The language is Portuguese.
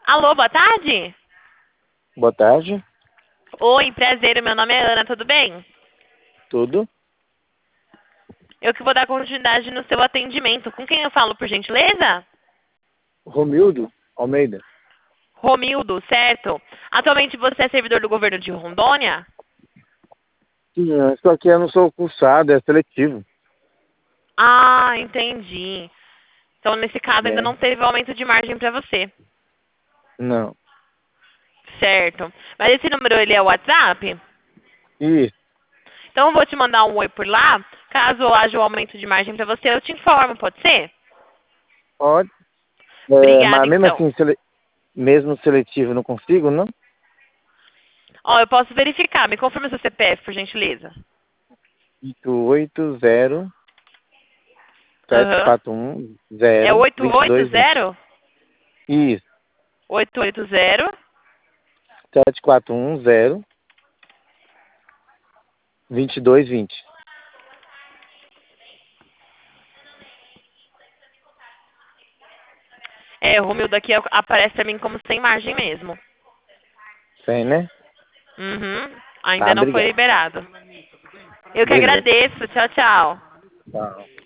Alô, boa tarde? Boa tarde. Oi, prazer, meu nome é Ana, tudo bem? Tudo? Eu que vou dar continuidade no seu atendimento. Com quem eu falo, por gentileza? Romildo Almeida. Romildo, certo? Atualmente você é servidor do governo de Rondônia? Sim, isso aqui eu não sou cursado, é seletivo. Ah, entendi. Então, nesse caso, ainda É. não teve aumento de margem para você. Não. Certo. Mas esse número, ele é o WhatsApp? Isso, Então, eu vou te mandar um oi por lá. Caso haja um aumento de margem para você, eu te informo, pode ser? pode. Obrigada, Mas mesmo então. assim, mesmo seletivo, não consigo, não? Ó, eu posso verificar. Me confirma seu CPF, por gentileza. 880 Aham. É 741 0 2220. 880? Isso, 880? 741 0 2220. É, o Romildo aqui aparece pra mim como sem margem mesmo. Tem, né? Uhum. Tá, Ainda não foi obrigado. liberado. Eu que Beleza. agradeço. Tchau, tchau. Tá.